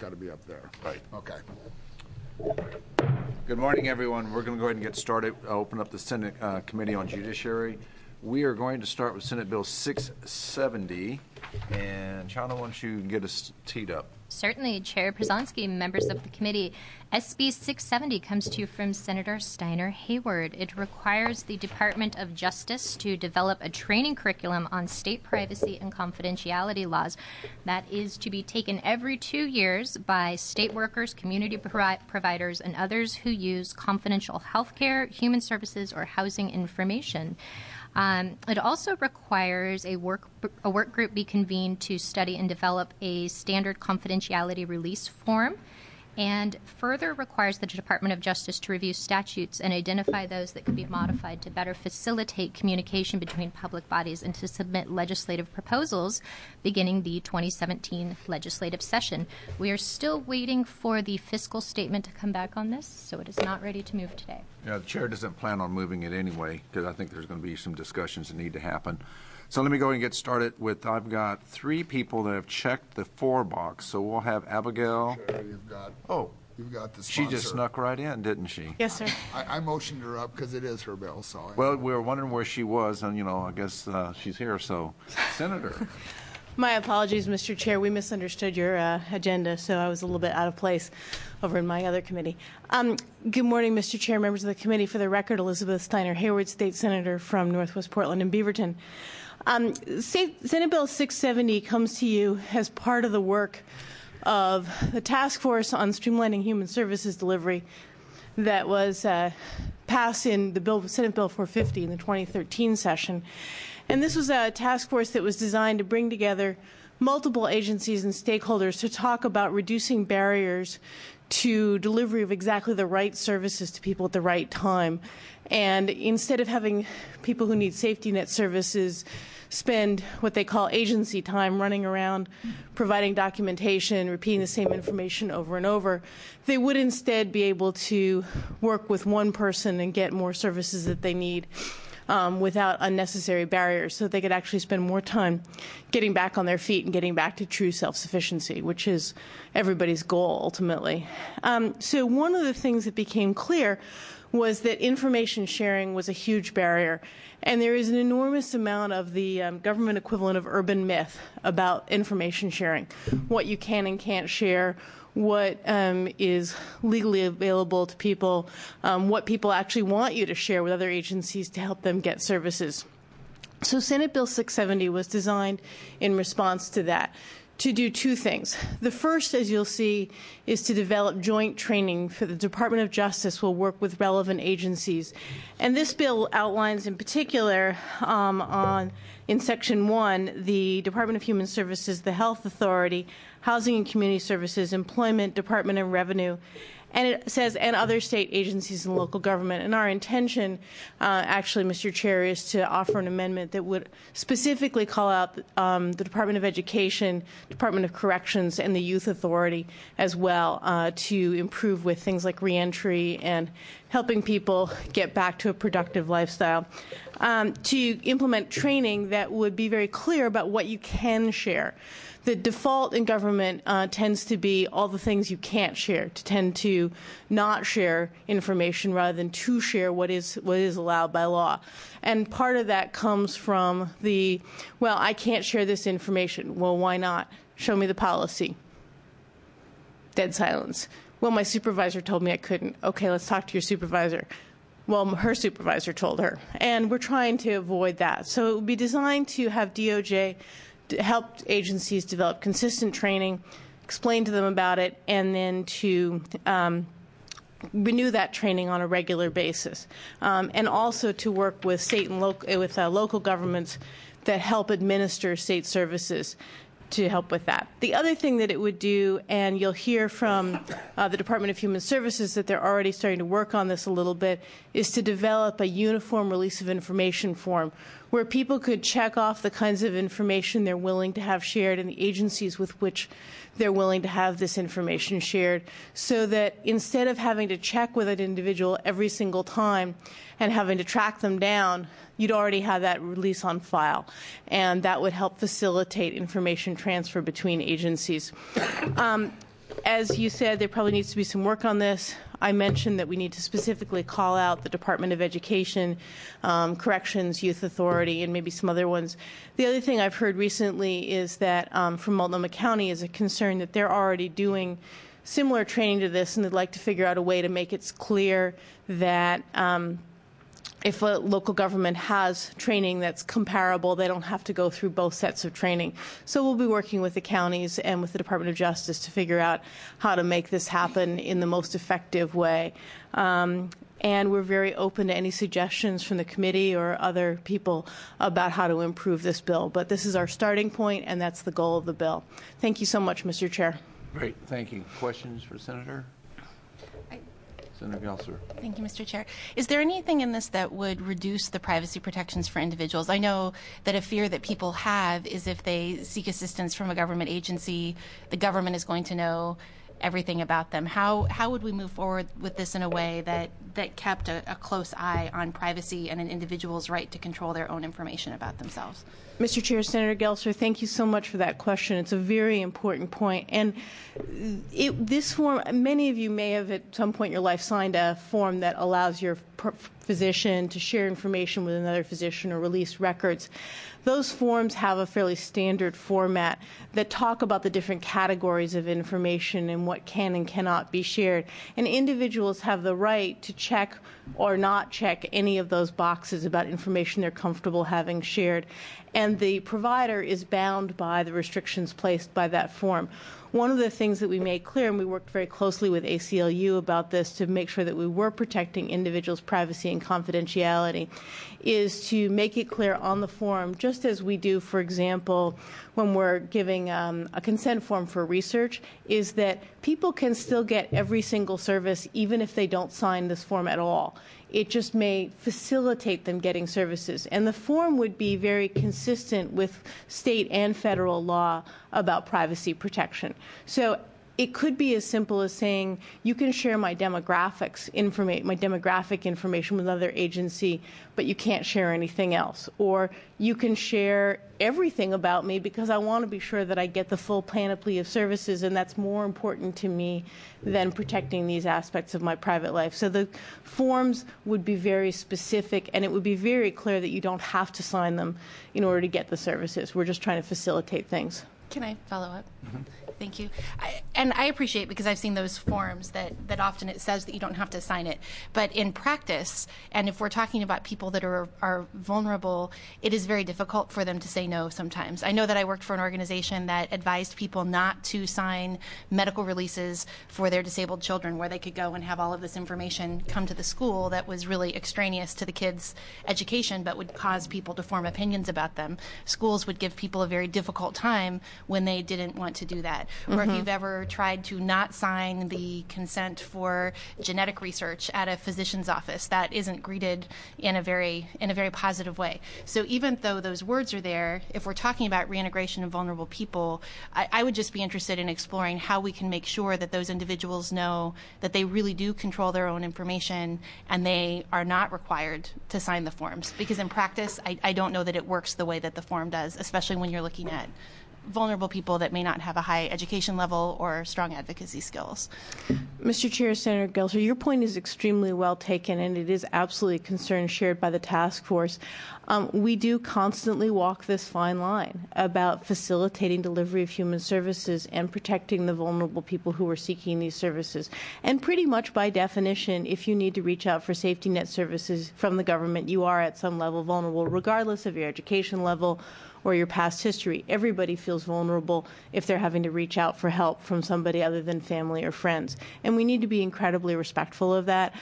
got to be up there. Right. Okay. Good morning, everyone. We're going to go ahead and get started. Open up the Senate Committee on Judiciary. We are going to start with Senate Bill 670. And Chana, why don't you get us teed up? Certainly, Chair Przanski, members of the committee. SB 670 comes to you from Senator Steiner Hayward. It requires the Department of Justice to develop a training curriculum on state privacy and confidentiality laws that is to be taken every 2 years by state workers, community providers, and others who use confidential health care, human services, or housing information. It also requires a work group be convened to study and develop a standard confidentiality release form, and further requires the Department of Justice to review statutes and identify those that could be modified to better facilitate communication between public bodies and to submit legislative proposals beginning the 2017 legislative session. We are still waiting for the fiscal statement to come back on this, so it is not ready to move today. Yeah, the chair doesn't plan on moving it anyway because I think there's going to be some discussions that need to happen. So let me go and get started with, I've got 3 people that have checked the for box. So we'll have Abigail. Sure, you've got the sponsor. She just snuck right in, didn't she? Yes, sir. I motioned her up because it is her bill. So. Well, we were wondering where she was, and, I guess she's here. So, Senator. My apologies, Mr. Chair. We misunderstood your agenda, so I was a little bit out of place over in my other committee. Good morning, Mr. Chair, members of the committee. For the record, Elizabeth Steiner Hayward, State Senator from Northwest Portland and Beaverton. Senate Bill 670 comes to you as part of the work of the Task Force on Streamlining Human Services Delivery that was passed in the Senate Bill 450 in the 2013 session. And this was a task force that was designed to bring together multiple agencies and stakeholders to talk about reducing barriers to delivery of exactly the right services to people at the right time. And instead of having people who need safety net services spend what they call agency time running around providing documentation, repeating the same information over and over, they would instead be able to work with one person and get more services that they need without unnecessary barriers, so that they could actually spend more time getting back on their feet and getting back to true self-sufficiency, which is everybody's goal ultimately. So one of the things that became clear was that information sharing was a huge barrier. And there is an enormous amount of the government equivalent of urban myth about information sharing, what you can and can't share, what is legally available to people, what people actually want you to share with other agencies to help them get services. So Senate Bill 670 was designed in response to that, to do 2 things. The first, as you'll see, is to develop joint training for the Department of Justice will work with relevant agencies. And this bill outlines in particular in Section 1, the Department of Human Services, the Health Authority, Housing and Community Services, Employment, Department of Revenue, and it says, and other state agencies and local government. And our intention, actually, Mr. Chair, is to offer an amendment that would specifically call out the Department of Education, Department of Corrections, and the Youth Authority as well to improve with things like reentry and helping people get back to a productive lifestyle, to implement training that would be very clear about what you can share. The default in government tends to be all the things you can't share, to tend to not share information rather than to share what is allowed by law. And part of that comes from well, I can't share this information. Well, why not? Show me the policy. Dead silence. Well, my supervisor told me I couldn't. Okay, let's talk to your supervisor. Well, her supervisor told her. And we're trying to avoid that. So it would be designed to have DOJ help agencies develop consistent training, explain to them about it, and then to renew that training on a regular basis, and also to work with state and local governments that help administer state services to help with that. The other thing that it would do, and you'll hear from the Department of Human Services that they're already starting to work on this a little bit, is to develop a uniform release of information form where people could check off the kinds of information they're willing to have shared and the agencies with which they're willing to have this information shared, so that instead of having to check with an individual every single time and having to track them down, you'd already have that release on file, and that would help facilitate information transfer between agencies. As you said, there probably needs to be some work on this. I mentioned that we need to specifically call out the Department of Education, Corrections, Youth Authority, and maybe some other ones. The other thing I've heard recently is that from Multnomah County is a concern that they're already doing similar training to this, and they'd like to figure out a way to make it clear that if a local government has training that's comparable, they don't have to go through both sets of training. So we'll be working with the counties and with the Department of Justice to figure out how to make this happen in the most effective way. And we're very open to any suggestions from the committee or other people about how to improve this bill. But this is our starting point, and that's the goal of the bill. Thank you so much, Mr. Chair. Great. Thank you. Questions for Senator? Senator Gelser. Thank you, Mr. Chair. Is there anything in this that would reduce the privacy protections for individuals? I know that a fear that people have is if they seek assistance from a government agency, the government is going to know everything about them. How would we move forward with this in a way that kept a close eye on privacy and an individual's right to control their own information about themselves? Mr. Chair, Senator Gelser, thank you so much for that question. It's a very important point. And this form, many of you may have at some point in your life signed a form that allows your physician to share information with another physician or release records. Those forms have a fairly standard format that talk about the different categories of information and what can and cannot be shared. And individuals have the right to check or not check any of those boxes about information they're comfortable having shared. And the provider is bound by the restrictions placed by that form. One of the things that we made clear, and we worked very closely with ACLU about this to make sure that we were protecting individuals' privacy and confidentiality, is to make it clear on the form, just as we do, for example, when we're giving a consent form for research, is that people can still get every single service even if they don't sign this form at all. It just may facilitate them getting services. And the form would be very consistent with state and federal law about privacy protection. So it could be as simple as saying, you can share my demographic information with another agency, but you can't share anything else. Or you can share everything about me because I want to be sure that I get the full panoply of services, and that's more important to me than protecting these aspects of my private life. So the forms would be very specific, and it would be very clear that you don't have to sign them in order to get the services. We're just trying to facilitate things. Can I follow up? Mm-hmm. Thank you. And I appreciate, because I've seen those forms that often it says that you don't have to sign it. But in practice, and if we're talking about people that are vulnerable, it is very difficult for them to say no sometimes. I know that I worked for an organization that advised people not to sign medical releases for their disabled children, where they could go and have all of this information come to the school that was really extraneous to the kids' education but would cause people to form opinions about them. Schools would give people a very difficult time when they didn't want to do that. Mm-hmm. Or if you've ever tried to not sign the consent for genetic research at a physician's office, that isn't greeted in a very positive way. So even though those words are there, if we're talking about reintegration of vulnerable people, I would just be interested in exploring how we can make sure that those individuals know that they really do control their own information and they are not required to sign the forms. Because in practice, I don't know that it works the way that the form does, especially when you're looking at vulnerable people that may not have a high education level or strong advocacy skills. Mr. Chair, Senator Gelser, your point is extremely well taken, and it is absolutely a concern shared by the task force. We do constantly walk this fine line about facilitating delivery of human services and protecting the vulnerable people who are seeking these services. And pretty much by definition, if you need to reach out for safety net services from the government, you are at some level vulnerable, regardless of your education level or your past history. Everybody feels vulnerable if they're having to reach out for help from somebody other than family or friends. And we need to be incredibly respectful of that.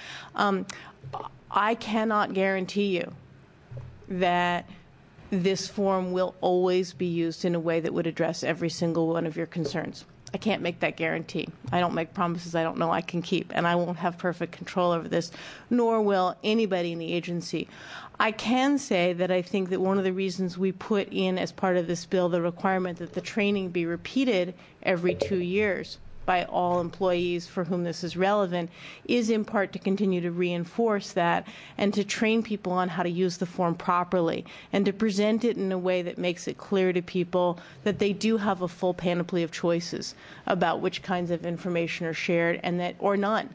I cannot guarantee you that this form will always be used in a way that would address every single one of your concerns. I can't make that guarantee. I don't make promises I don't know I can keep, and I won't have perfect control over this, nor will anybody in the agency. I can say that I think that one of the reasons we put in as part of this bill the requirement that the training be repeated every 2 years by all employees for whom this is relevant is in part to continue to reinforce that and to train people on how to use the form properly and to present it in a way that makes it clear to people that they do have a full panoply of choices about which kinds of information are shared and that or none.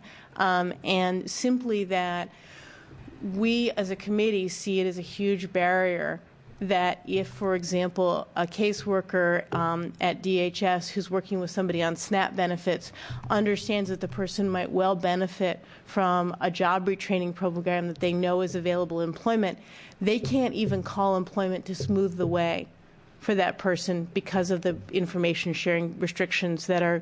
And simply that we as a committee see it as a huge barrier that if, for example, a caseworker at DHS who's working with somebody on SNAP benefits understands that the person might well benefit from a job retraining program that they know is available employment, they can't even call employment to smooth the way for that person because of the information sharing restrictions that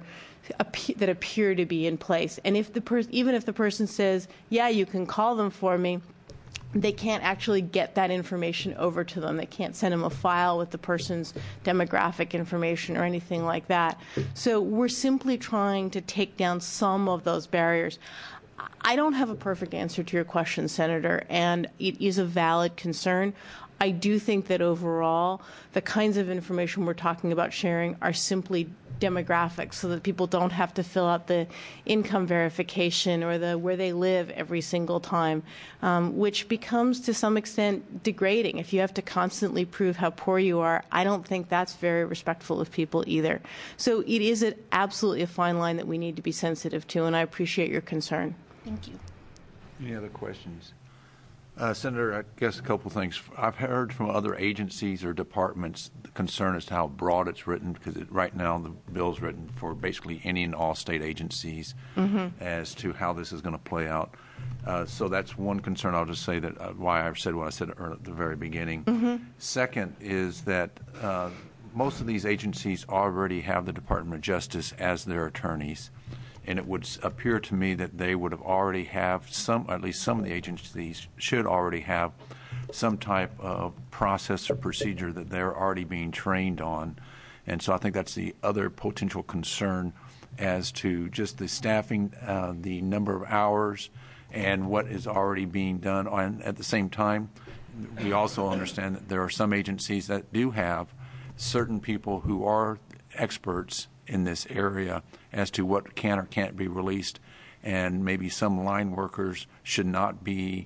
appear to be in place. And if even if the person says, yeah, you can call them for me, they can't actually get that information over to them. They can't send them a file with the person's demographic information or anything like that. So we're simply trying to take down some of those barriers. I don't have a perfect answer to your question, Senator, and it is a valid concern. I do think that overall, the kinds of information we're talking about sharing are simply demographics so that people don't have to fill out the income verification or the where they live every single time, which becomes to some extent degrading. If you have to constantly prove how poor you are, I don't think that's very respectful of people either. So it is absolutely a fine line that we need to be sensitive to, and I appreciate your concern. Thank you. Any other questions? Senator, I guess a couple of things. I've heard from other agencies or departments the concern as to how broad it's written, because right now the bill's written for basically any and all state agencies as to how this is going to play out. So that's one concern. I'll just say that why I said what I said at the very beginning. Second is that most of these agencies already have the Department of Justice as their attorneys. And it would appear to me that they would have already have at least some of the agencies should already have some type of process or procedure that they're already being trained on. And so I think that's the other potential concern as to just the staffing, the number of hours, and what is already being done. And at the same time, we also understand that there are some agencies that do have certain people who are experts in this area as to what can or can't be released, and maybe some line workers should not be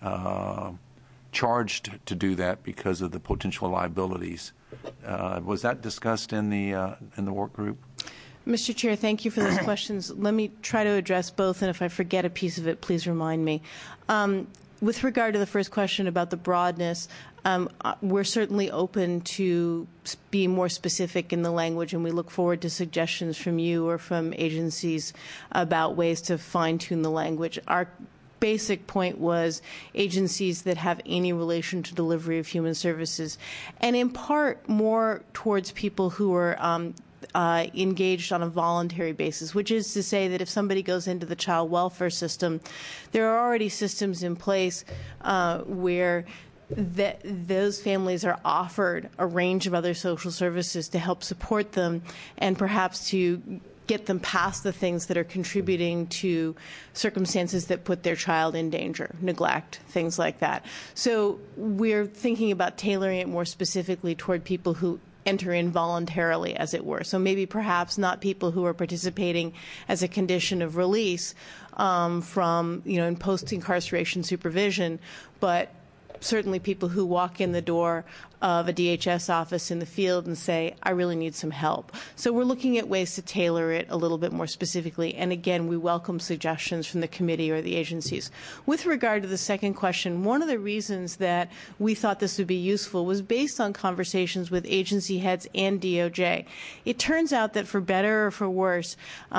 charged to do that because of the potential liabilities. Was that discussed in the work group? Mr. Chair, thank you for those questions. Let me try to address both, and if I forget a piece of it, please remind me. With regard to the first question about the broadness, we're certainly open to be more specific in the language, and we look forward to suggestions from you or from agencies about ways to fine-tune the language. Our basic point was agencies that have any relation to delivery of human services, and in part more towards people who are engaged on a voluntary basis, which is to say that if somebody goes into the child welfare system, there are already systems in place where those families are offered a range of other social services to help support them and perhaps to get them past the things that are contributing to circumstances that put their child in danger, neglect, things like that. So we're thinking about tailoring it more specifically toward people who enter in voluntarily, as it were. So maybe perhaps not people who are participating as a condition of release from, in post-incarceration supervision, but certainly people who walk in the door of a DHS office in the field and say, I really need some help. So we're looking at ways to tailor it a little bit more specifically. And again, we welcome suggestions from the committee or the agencies. With regard to the second question, one of the reasons that we thought this would be useful was based on conversations with agency heads and DOJ. It turns out that for better or for worse,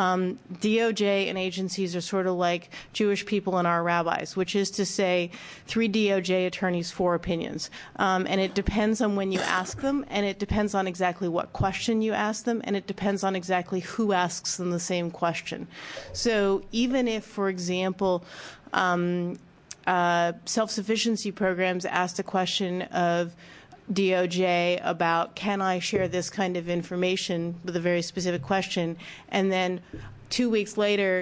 DOJ and agencies are sort of like Jewish people and our rabbis, which is to say 3 DOJ attorneys, 4 opinions. And it depends on when you ask them, and it depends on exactly what question you ask them, and it depends on exactly who asks them the same question. So even if, for example, self-sufficiency programs asked a question of DOJ about, can I share this kind of information with a very specific question, and then 2 weeks later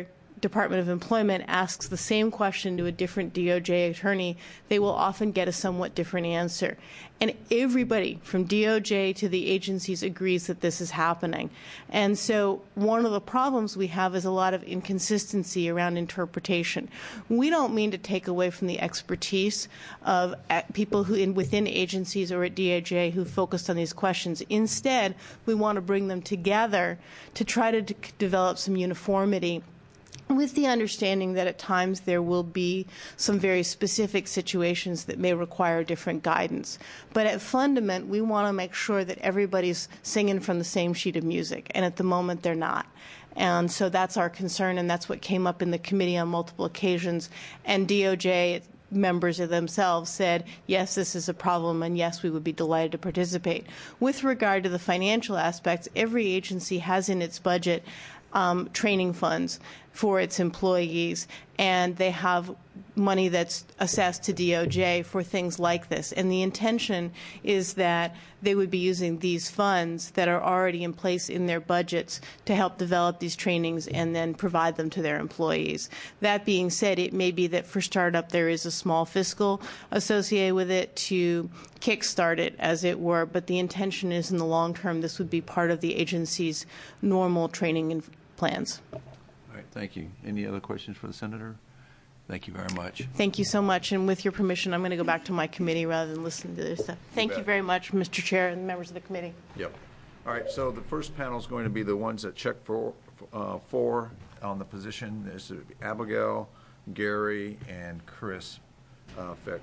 Department of Employment asks the same question to a different DOJ attorney, they will often get a somewhat different answer. And everybody from DOJ to the agencies agrees that this is happening. And so one of the problems we have is a lot of inconsistency around interpretation. We don't mean to take away from the expertise of people who within agencies or at DOJ who focused on these questions. Instead, we want to bring them together to try to develop some uniformity, with the understanding that at times there will be some very specific situations that may require different guidance. But at Fundament, we want to make sure that everybody's singing from the same sheet of music, and at the moment they're not. And so that's our concern, and that's what came up in the committee on multiple occasions. And DOJ members of themselves said, yes, this is a problem, and yes, we would be delighted to participate. With regard to the financial aspects, every agency has in its budget training funds for its employees, and they have money that's assessed to DOJ for things like this. And the intention is that they would be using these funds that are already in place in their budgets to help develop these trainings and then provide them to their employees. That being said, it may be that for startup there is a small fiscal associated with it to kickstart it, as it were, but the intention is in the long term this would be part of the agency's normal training and plans. All right, thank you. Any other questions for the Senator? Thank you very much. Thank you so much. And with your permission, I'm going to go back to my committee rather than listen to this stuff. Thank you very much, Mr. Chair and members of the committee. Yep. All right, so the first panel is going to be the ones that check for on the position. This is Abigail, Gary, and Chris Fick.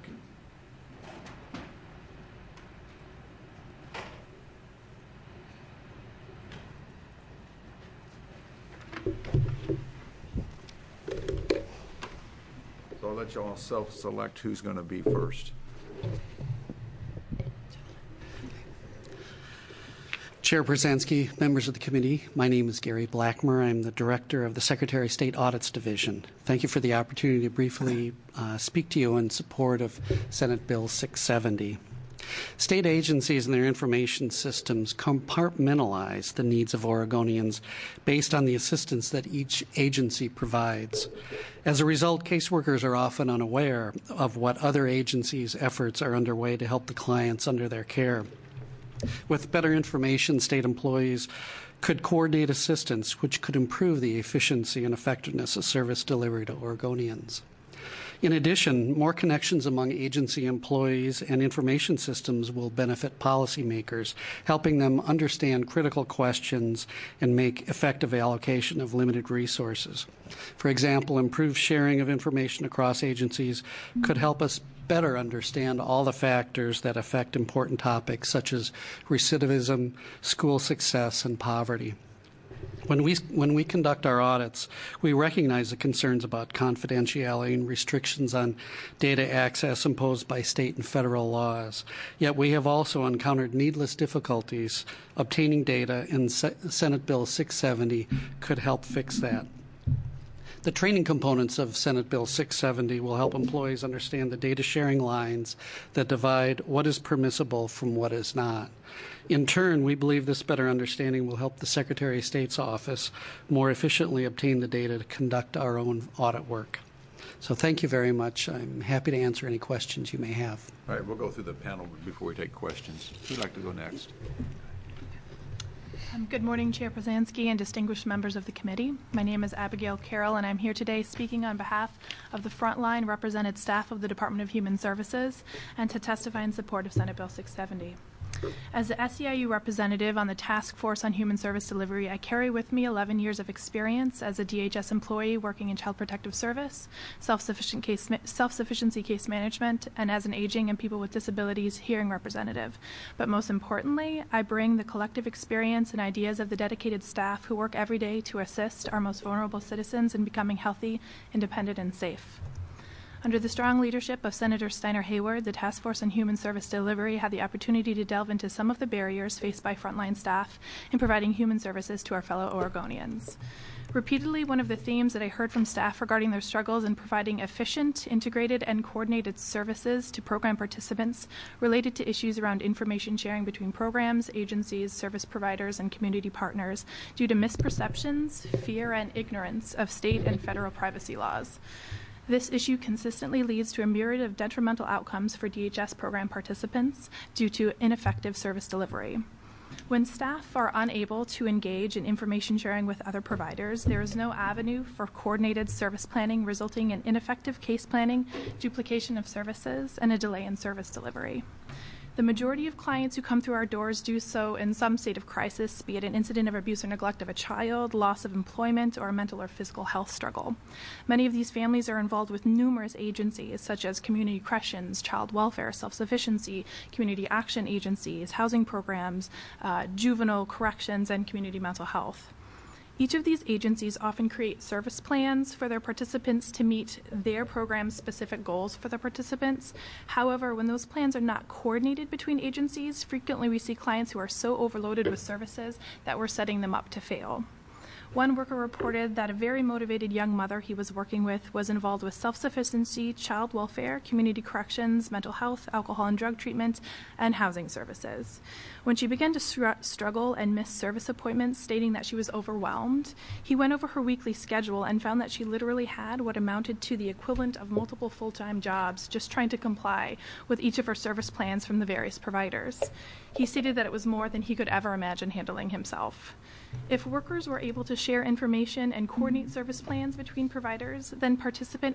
So I'll let you all self-select who's going to be first. Chair Brzezinski, members of the committee, my name is Gary Blackmer. I'm the director of the Secretary of State Audits Division. Thank you for the opportunity to briefly speak to you in support of Senate Bill 670. State agencies and their information systems compartmentalize the needs of Oregonians based on the assistance that each agency provides. As a result, caseworkers are often unaware of what other agencies' efforts are underway to help the clients under their care. With better information, state employees could coordinate assistance, which could improve the efficiency and effectiveness of service delivery to Oregonians. In addition, more connections among agency employees and information systems will benefit policymakers, helping them understand critical questions and make effective allocation of limited resources. For example, improved sharing of information across agencies could help us better understand all the factors that affect important topics such as recidivism, school success, and poverty. When we conduct our audits, we recognize the concerns about confidentiality and restrictions on data access imposed by state and federal laws. Yet we have also encountered needless difficulties obtaining data, and Senate Bill 670 could help fix that. The training components of Senate Bill 670 will help employees understand the data sharing lines that divide what is permissible from what is not. In turn, we believe this better understanding will help the Secretary of State's office more efficiently obtain the data to conduct our own audit work. So thank you very much. I'm happy to answer any questions you may have. All right, we'll go through the panel before we take questions. Who'd like to go next? Good morning, Chair Brzezinski and distinguished members of the committee. My name is Abigail Carroll, and I'm here today speaking on behalf of the frontline represented staff of the Department of Human Services and to testify in support of Senate Bill 670. As the SEIU representative on the Task Force on Human Service Delivery, I carry with me 11 years of experience as a DHS employee working in Child Protective Service, self-sufficiency case management, and as an aging and people with disabilities hearing representative. But most importantly, I bring the collective experience and ideas of the dedicated staff who work every day to assist our most vulnerable citizens in becoming healthy, independent, and safe. Under the strong leadership of Senator Steiner Hayward, the Task Force on Human Service Delivery had the opportunity to delve into some of the barriers faced by frontline staff in providing human services to our fellow Oregonians. Repeatedly, one of the themes that I heard from staff regarding their struggles in providing efficient, integrated, and coordinated services to program participants related to issues around information sharing between programs, agencies, service providers, and community partners due to misperceptions, fear, and ignorance of state and federal privacy laws. This issue consistently leads to a myriad of detrimental outcomes for DHS program participants due to ineffective service delivery. When staff are unable to engage in information sharing with other providers, there is no avenue for coordinated service planning, resulting in ineffective case planning, duplication of services, and a delay in service delivery. The majority of clients who come through our doors do so in some state of crisis, be it an incident of abuse or neglect of a child, loss of employment, or a mental or physical health struggle. Many of these families are involved with numerous agencies such as community corrections, child welfare, self-sufficiency, community action agencies, housing programs, juvenile corrections, and community mental health. Each of these agencies often create service plans for their participants to meet their program's specific goals for the participants. However, when those plans are not coordinated between agencies, frequently we see clients who are so overloaded with services that we're setting them up to fail. One worker reported that a very motivated young mother he was working with was involved with self-sufficiency, child welfare, community corrections, mental health, alcohol and drug treatment, and housing services. When she began to struggle and miss service appointments, stating that she was overwhelmed, he went over her weekly schedule and found that she literally had what amounted to the equivalent of multiple full-time jobs just trying to comply with each of her service plans from the various providers. He stated that it was more than he could ever imagine handling himself. If workers were able to share information and coordinate service plans between providers, then the participant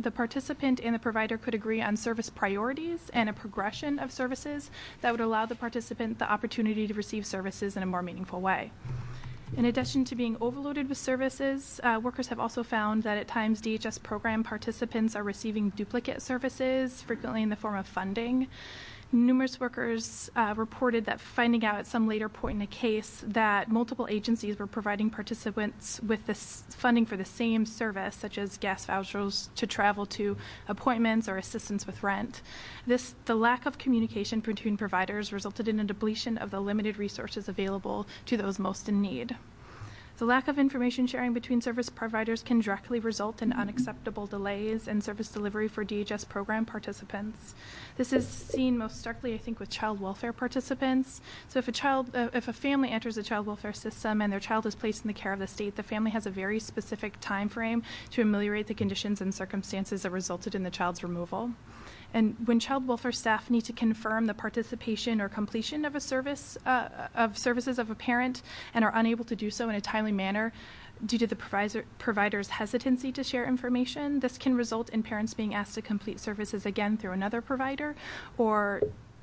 and the provider could agree on service priorities and a progression of services that would allow the participant the opportunity to receive services in a more meaningful way. In addition to being overloaded with services, workers have also found that at times DHS program participants are receiving duplicate services, frequently in the form of funding. Numerous workers reported that finding out at some later point in a case that multiple agencies were providing participants with this funding for the same service, such as gas vouchers to travel to appointments or assistance with rent. The lack of communication between providers resulted in a depletion of the limited resources available to those most in need. The lack of information sharing between service providers can directly result in unacceptable delays in service delivery for DHS program participants. This is seen most starkly, I think, with child welfare participants. So if a family enters the child welfare system and their child is placed in the care of the state, the family has a very specific time frame to ameliorate the conditions and circumstances that resulted in the child's removal. And when child welfare staff need to confirm the participation or completion of a service, of services of a parent, and are unable to do so in a timely manner due to the provider's hesitancy to share information, this can result in parents being asked to complete services again through another provider, or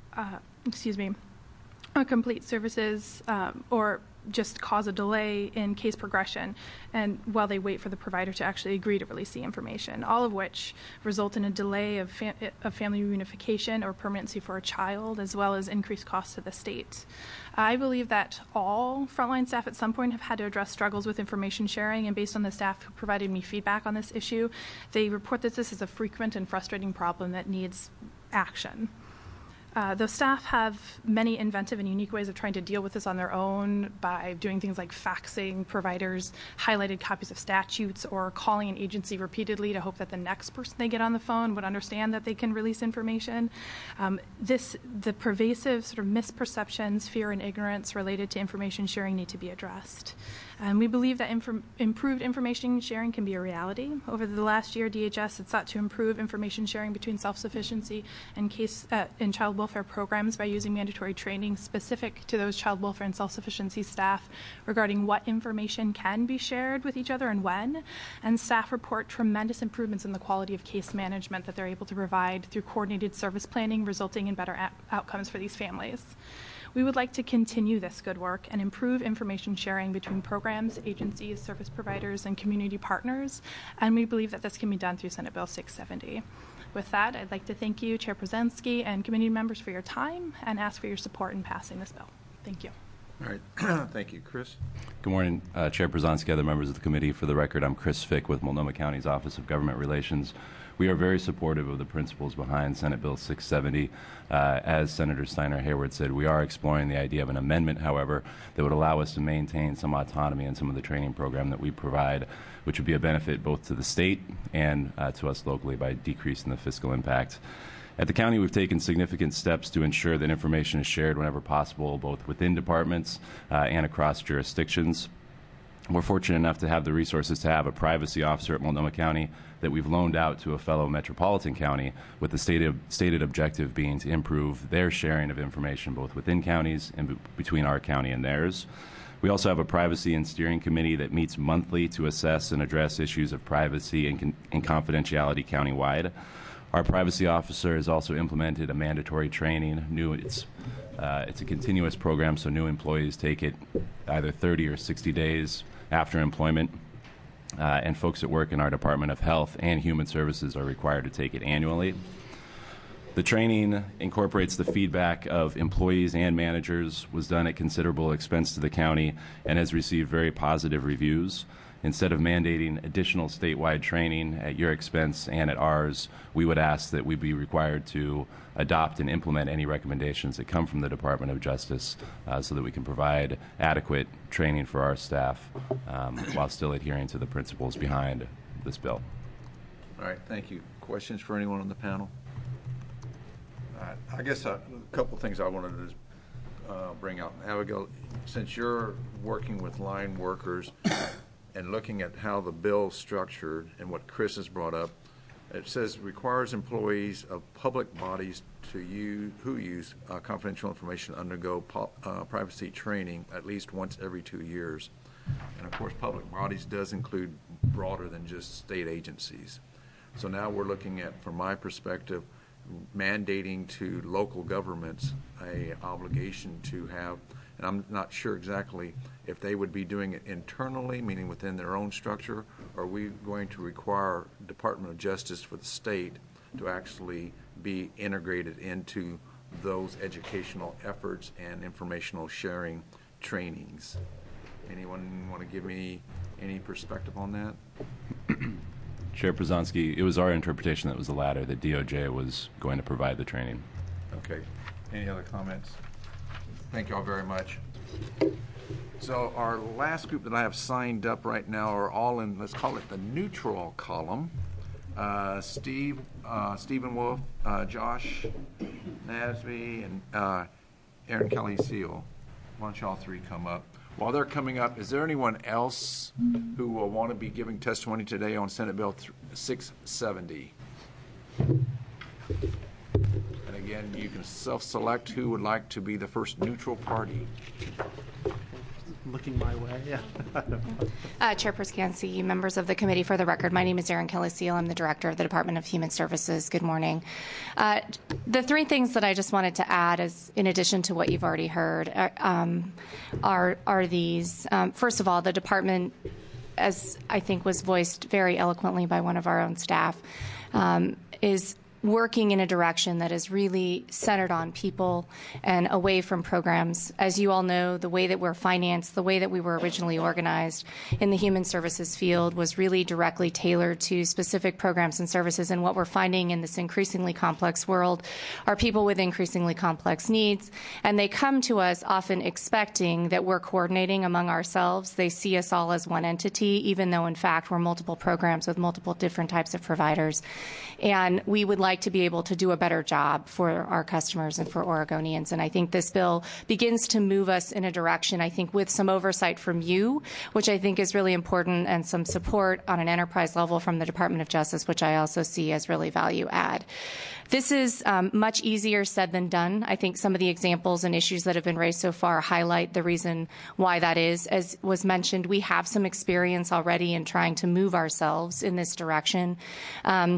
complete services or just cause a delay in case progression, and while they wait for the provider to actually agree to release the information, all of which result in a delay of family reunification or permanency for a child, as well as increased costs to the state. I believe that all frontline staff at some point have had to address struggles with information sharing, and based on the staff who provided me feedback on this issue, they report that this is a frequent and frustrating problem that needs action. The staff have many inventive and unique ways of trying to deal with this on their own by doing things like faxing providers highlighted copies of statutes or calling an agency repeatedly to hope that the next person they get on the phone would understand that they can release information. The pervasive sort of misperceptions, fear, and ignorance related to information sharing need to be addressed. We believe that improved information sharing can be a reality. Over the last year, DHS had sought to improve information sharing between self-sufficiency and child welfare programs by using mandatory training specific to those child welfare and self-sufficiency staff regarding what information can be shared with each other and when. And staff report tremendous improvements in the quality of case management that they're able to provide through coordinated service planning, resulting in better outcomes for these families. We would like to continue this good work and improve information sharing between programs, agencies, service providers, and community partners, and we believe that this can be done through Senate Bill 670. With that, I'd like to thank you, Chair Przanski, and committee members for your time, and ask for your support in passing this bill. Thank you. All right. Thank you. Chris? Good morning, Chair Przonski, other members of the committee. For the record, I'm Chris Fick with Multnomah County's Office of Government Relations. We are very supportive of the principles behind Senate Bill 670. As Senator Steiner Hayward said, we are exploring the idea of an amendment, however, that would allow us to maintain some autonomy in some of the training program that we provide, which would be a benefit both to the state and to us locally by decreasing the fiscal impact. At the county, we've taken significant steps to ensure that information is shared whenever possible, both within departments and across jurisdictions. We're fortunate enough to have the resources to have a privacy officer at Multnomah County that we've loaned out to a fellow metropolitan county, with the stated objective being to improve their sharing of information both within counties and between our county and theirs. We also have a privacy and steering committee that meets monthly to assess and address issues of privacy and confidentiality countywide. Our privacy officer has also implemented a mandatory training. It's a continuous program, so new employees take it either 30 or 60 days after employment, and folks that work in our Department of Health and Human Services are required to take it annually. The training incorporates the feedback of employees and managers, was done at considerable expense to the county, and has received very positive reviews. Instead of mandating additional statewide training at your expense and at ours, we would ask that we be required to adopt and implement any recommendations that come from the Department of Justice so that we can provide adequate training for our staff while still adhering to the principles behind this bill. All right, thank you. Questions for anyone on the panel? All right, I guess a couple things I wanted to bring out. Abigail, since you're working with line workers and looking at how the bill's structured and what Chris has brought up, it says requires employees of public bodies who use confidential information undergo privacy training at least once every 2 years. And of course, public bodies does include broader than just state agencies. So now we're looking at, from my perspective, mandating to local governments a obligation to have, and I'm not sure exactly if they would be doing it internally, meaning within their own structure, or are we going to require Department of Justice for the state to actually be integrated into those educational efforts and informational sharing trainings? Anyone want to give me any perspective on that? Chair Przonski, it was our interpretation that was the latter, that DOJ was going to provide the training. Okay. Any other comments? Thank you all very much. So our last group that I have signed up right now are all in, let's call it the neutral column. Stephen Wolf, Josh Nasby, and Aaron Kelly Seal. Why don't you all three come up? While they're coming up, is there anyone else who will want to be giving testimony today on Senate Bill 670? And again, you can self-select who would like to be the first neutral party. Looking my way, yeah. Chair Przonski, members of the committee, for the record, my name is Erin Kelly-Seal. I'm the director of the Department of Human Services. Good morning. The three things that I just wanted to add, is, in addition to what you've already heard, are these. First of all, the department, as I think was voiced very eloquently by one of our own staff, is working in a direction that is really centered on people and away from programs. As you all know, the way that we're financed, the way that we were originally organized in the human services field was really directly tailored to specific programs and services. And what we're finding in this increasingly complex world are people with increasingly complex needs. And they come to us often expecting that we're coordinating among ourselves. They see us all as one entity, even though, in fact, we're multiple programs with multiple different types of providers. And we would like to be able to do a better job for our customers and for Oregonians. And I think this bill begins to move us in a direction, I think, with some oversight from you, which I think is really important, and some support on an enterprise level from the Department of Justice, which I also see as really value add. This is much easier said than done. I think some of the examples and issues that have been raised so far highlight the reason why that is. As was mentioned, we have some experience already in trying to move ourselves in this direction.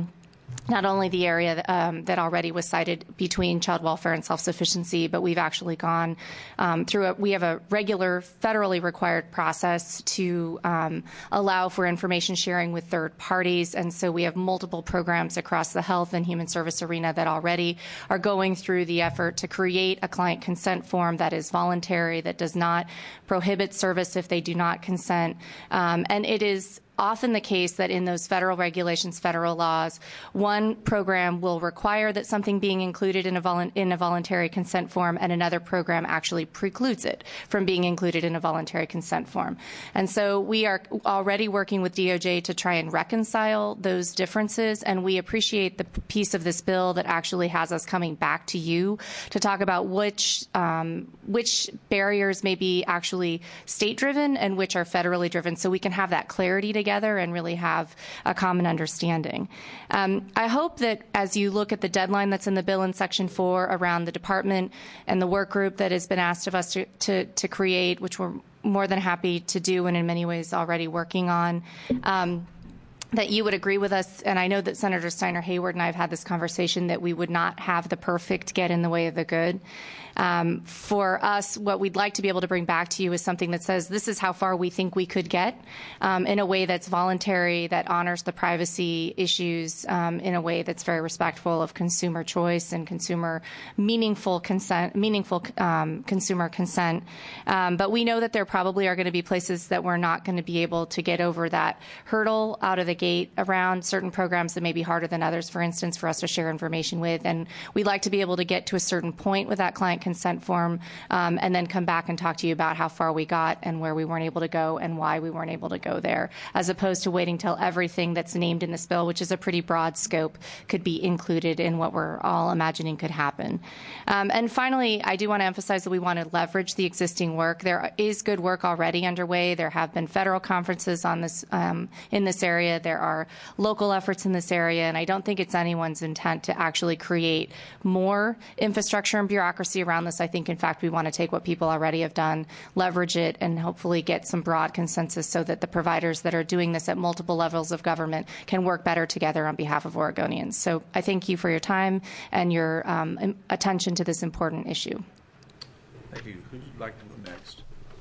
not only the area that already was cited between child welfare and self-sufficiency, but we've actually gone we have a regular federally required process to allow for information sharing with third parties. And so we have multiple programs across the health and human service arena that already are going through the effort to create a client consent form that is voluntary, that does not prohibit service if they do not consent. And it is often the case that in those federal regulations, federal laws, one program will require that something being included in a voluntary consent form, and another program actually precludes it from being included in a voluntary consent form. And so we are already working with DOJ to try and reconcile those differences, and we appreciate the piece of this bill that actually has us coming back to you to talk about which barriers may be actually state-driven and which are federally driven, so we can have that clarity together and really have a common understanding. I hope that as you look at the deadline that's in the bill in Section 4 around the department and the work group that has been asked of us to create, which we're more than happy to do and in many ways already working on, that you would agree with us, and I know that Senator Steiner Hayward and I have had this conversation, that we would not have the perfect get in the way of the good. For us, what we'd like to be able to bring back to you is something that says this is how far we think we could get in a way that's voluntary, that honors the privacy issues in a way that's very respectful of consumer choice and meaningful consumer consent. But we know that there probably are going to be places that we're not going to be able to get over that hurdle out of the gate around certain programs that may be harder than others, for instance, for us to share information with. And we'd like to be able to get to a certain point with that client consent form and then come back and talk to you about how far we got and where we weren't able to go and why we weren't able to go there, as opposed to waiting till everything that's named in this bill, which is a pretty broad scope, could be included in what we're all imagining could happen. And finally, I do want to emphasize that we want to leverage the existing work. There is good work already underway. There have been federal conferences on this in this area. There are local efforts in this area, and I don't think it's anyone's intent to actually create more infrastructure and bureaucracy around this. I think, in fact, we want to take what people already have done, leverage it, and hopefully get some broad consensus so that the providers that are doing this at multiple levels of government can work better together on behalf of Oregonians. So I thank you for your time and your attention to this important issue. Thank you. Who'd like to go next?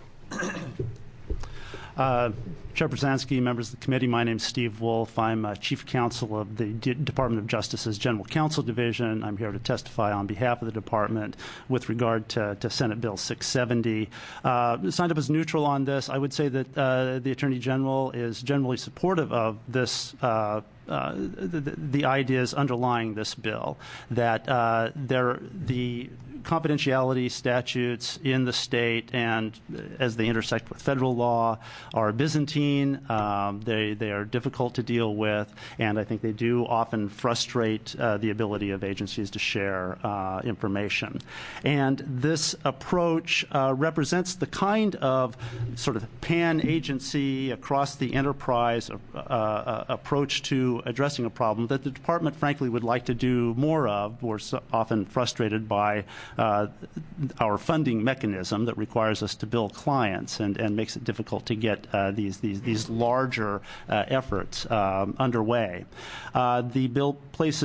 Chair Brzezinski, members of the committee, my name is Steve Wolf. I'm Chief Counsel of the Department of Justice's General Counsel Division. I'm here to testify on behalf of the department with regard to Senate Bill 670. Signed up as neutral on this. I would say that the Attorney General is generally supportive of this the ideas underlying this bill, that the confidentiality statutes in the state and as they intersect with federal law are Byzantine. They are difficult to deal with, and I think they do often frustrate the ability of agencies to share information. And this approach represents the kind of sort of pan-agency, across the enterprise approach to addressing a problem that the department, frankly, would like to do more of. We're often frustrated by our funding mechanism that requires us to bill clients and makes it difficult to get these larger efforts underway. The bill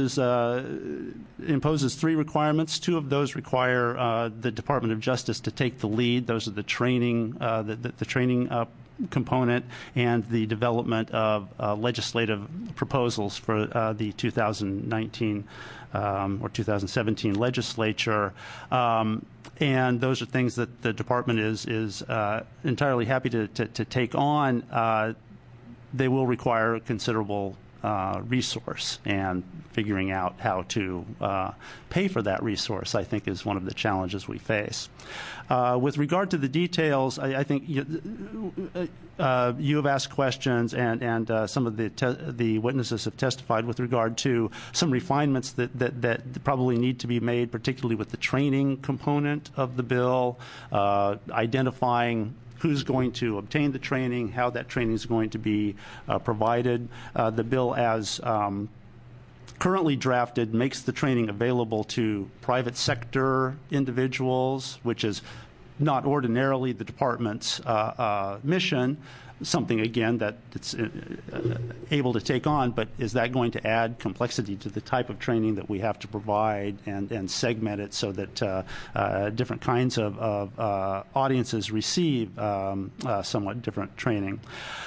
imposes 3 requirements. 2 of those require the Department of Justice to take the lead. Those are the training, the training component and the development of legislative proposals for the 2019 or 2017 legislature. And those are things that the department is entirely happy to take on. They will require a considerable resource, and figuring out how to pay for that resource, I think, is one of the challenges we face. With regard to the details, I think you have asked questions, and some of the witnesses have testified with regard to some refinements that probably need to be made, particularly with the training component of the bill, identifying who's going to obtain the training, how that training is going to be provided. The bill, as currently drafted, makes the training available to private sector individuals, which is not ordinarily the department's mission, something, again, that it's able to take on, but is that going to add complexity to the type of training that we have to provide and segment it so that different kinds of audiences receive somewhat different training?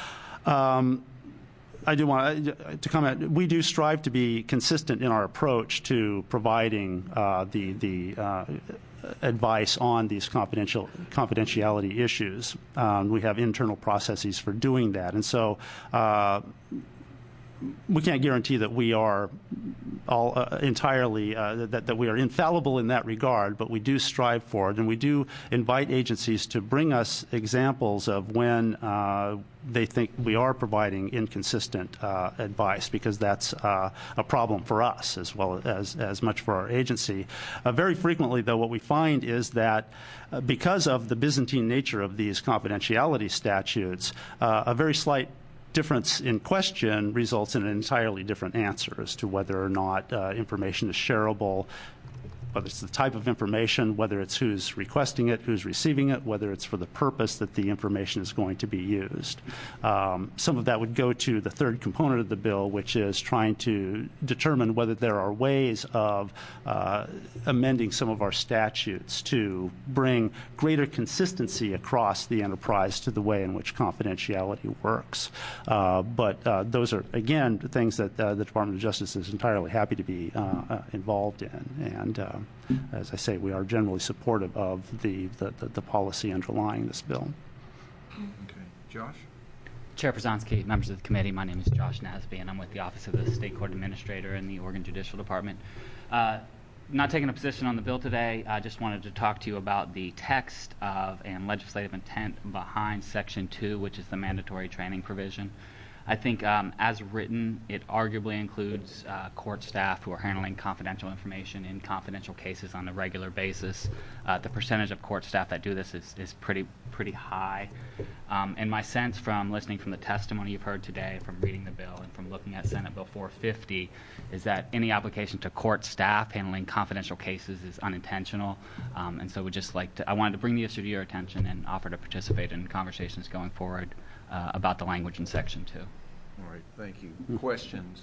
I do want to comment. We do strive to be consistent in our approach to providing the advice on these confidentiality issues. We have internal processes for doing that, and so we can't guarantee that we are all entirely that we are infallible in that regard, but we do strive for it, and we do invite agencies to bring us examples of when they think we are providing inconsistent advice, because that's a problem for us as well as much for our agency. Very frequently, though, what we find is that because of the Byzantine nature of these confidentiality statutes, a very slight difference in question results in an entirely different answer as to whether or not information is shareable, whether it's the type of information, whether it's who's requesting it, who's receiving it, whether it's for the purpose that the information is going to be used. Some of that would go to the third component of the bill, which is trying to determine whether there are ways of amending some of our statutes to bring greater consistency across the enterprise to the way in which confidentiality works. But those are, again, things that the Department of Justice is entirely happy to be involved in. And as I say, we are generally supportive of the policy underlying this bill. Okay. Josh? Chair Przanski, members of the committee, my name is Josh Nasby, and I'm with the Office of the State Court Administrator in the Oregon Judicial Department. Not taking a position on the bill today, I just wanted to talk to you about the text of and legislative intent behind Section 2, which is the mandatory training provision. I think as written, it arguably includes court staff who are handling confidential information in confidential cases on a regular basis. The percentage of court staff that do this is pretty high. And my sense from listening from the testimony you've heard today, from reading the bill, and from looking at Senate Bill 450, is that any application to court staff handling confidential cases is unintentional. And so I wanted to bring the issue to your attention and offer to participate in conversations going forward about the language in Section 2. All right, thank you. Questions?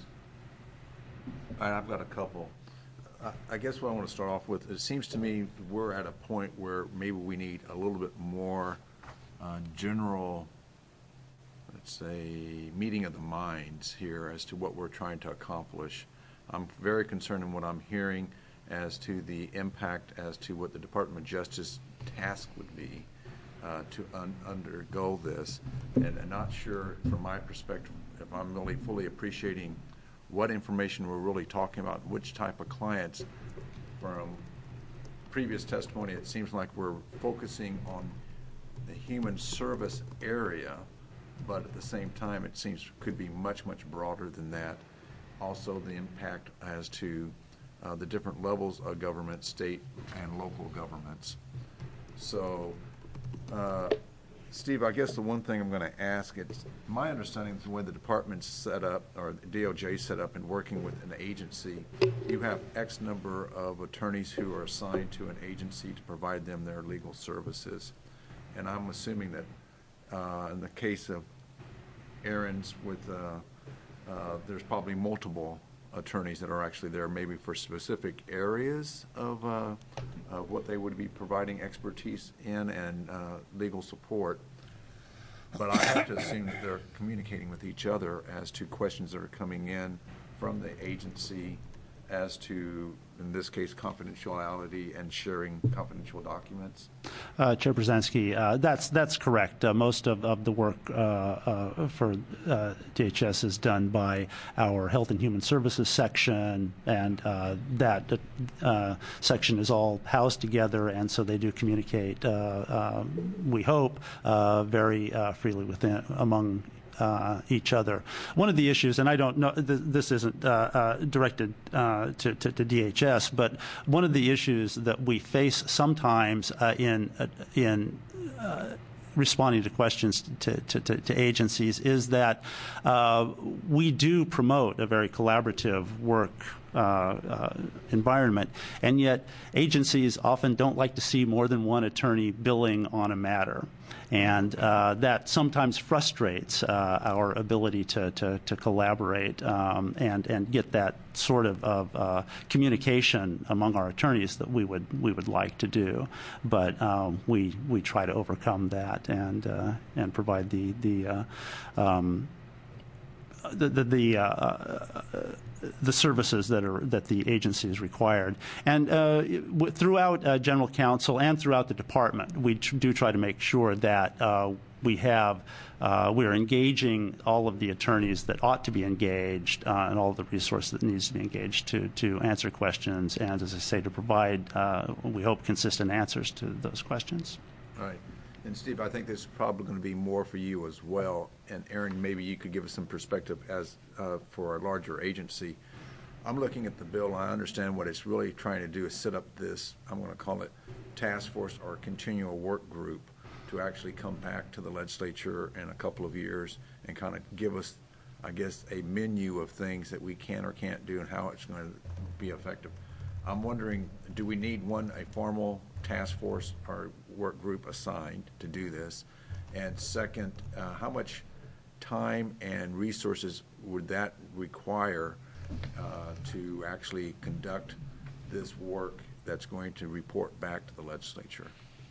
I've got a couple. I guess what I want to start off with, it seems to me we're at a point where maybe we need a little bit more general, let's say, meeting of the minds here as to what we're trying to accomplish. I'm very concerned in what I'm hearing as to the impact as to what the Department of Justice task would be to undergo this, and I'm not sure from my perspective if I'm really fully appreciating what information we're really talking about, which type of clients. From previous testimony, it seems like we're focusing on the human service area, but at the same time it seems could be much broader than that. Also the impact as to the different levels of government, state and local governments. So Steve, I guess the one thing I'm going to ask, it's my understanding is the way the department's set up, or DOJ set up in working with an agency, you have X number of attorneys who are assigned to an agency to provide them their legal services. And I'm assuming that in the case of errands with, there's probably multiple attorneys that are actually there maybe for specific areas of what they would be providing expertise in and legal support. But I have to assume that they're communicating with each other as to questions that are coming in from the agency as to, in this case, confidentiality and sharing confidential documents? Chair Przanski, that's correct. Most of the work for DHS is done by our Health and Human Services section, and that section is all housed together, and so they do communicate, we hope, very freely among each other. One of the issues, and I don't know, this isn't directed to DHS, but one of the issues that we face sometimes in responding to questions to agencies is that we do promote a very collaborative work environment. And yet agencies often don't like to see more than one attorney billing on a matter. And that sometimes frustrates our ability to collaborate and get that sort of communication among our attorneys that we would like to do. But we try to overcome that and provide the services that the agency is required. And throughout General Counsel and throughout the department, we do try to make sure that we are engaging all of the attorneys that ought to be engaged and all of the resources that needs to be engaged to answer questions and, as I say, to provide, we hope, consistent answers to those questions. Right. And Steve, I think this is probably going to be more for you as well. And Aaron, maybe you could give us some perspective as for a larger agency. I'm looking at the bill, and I understand what it's really trying to do is set up this, I'm going to call it task force or continual work group to actually come back to the legislature in a couple of years and kind of give us, I guess, a menu of things that we can or can't do and how it's going to be effective. I'm wondering, do we need a formal task force or work group assigned to do this? And second, how much time and resources would that require to actually conduct this work that's going to report back to the legislature?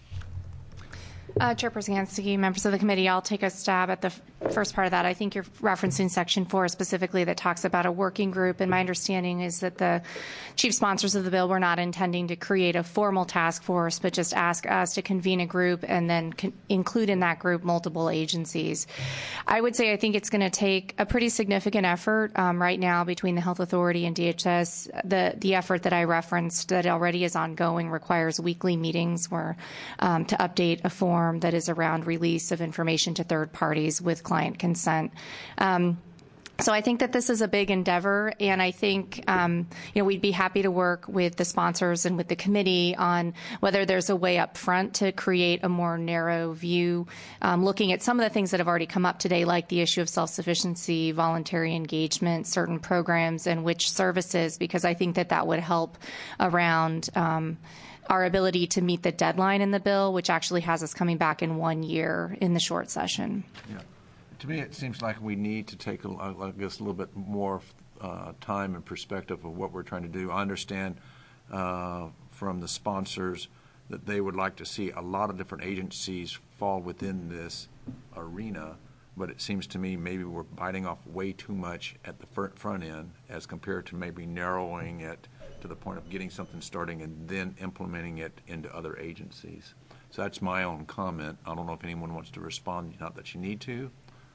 Chairperson Gansky, members of the committee, I'll take a stab at the first part of that. I think you're referencing Section 4 specifically that talks about a working group, and my understanding is that the chief sponsors of the bill were not intending to create a formal task force, but just ask us to convene a group and then include in that group multiple agencies. I would say I think it's going to take a pretty significant effort right now between the Health Authority and DHS. The effort that I referenced that already is ongoing requires weekly meetings where to update a form that is around release of information to third parties with client consent. So I think that this is a big endeavor, and I think we'd be happy to work with the sponsors and with the committee on whether there's a way up front to create a more narrow view, looking at some of the things that have already come up today, like the issue of self-sufficiency, voluntary engagement, certain programs, and which services, because I think that would help around our ability to meet the deadline in the bill, which actually has us coming back in 1 year in the short session. Yeah. To me, it seems like we need to take, a little bit more time and perspective of what we're trying to do. I understand from the sponsors that they would like to see a lot of different agencies fall within this arena, but it seems to me maybe we're biting off way too much at the front end as compared to maybe narrowing it to the point of getting something starting and then implementing it into other agencies. So that's my own comment. I don't know if anyone wants to respond, not that you need to.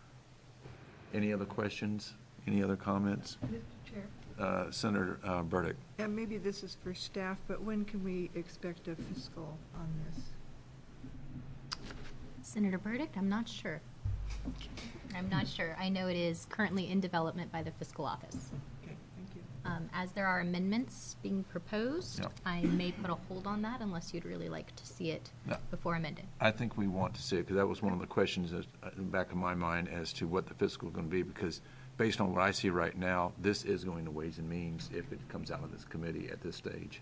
Any other questions? Any other comments? Mr. Chair. Senator Burdick. And maybe this is for staff, but when can we expect a fiscal on this? Senator Burdick, I'm not sure. I'm not sure. I know it is currently in development by the fiscal office. Okay, thank you. As there are amendments being proposed, yep, I may put a hold on that unless you'd really like to see it before amended. I think we want to see it because that was one of the questions in the back of my mind as to what the fiscal is going to be, because based on what I see right now, this is going to Ways and Means if it comes out of this committee at this stage.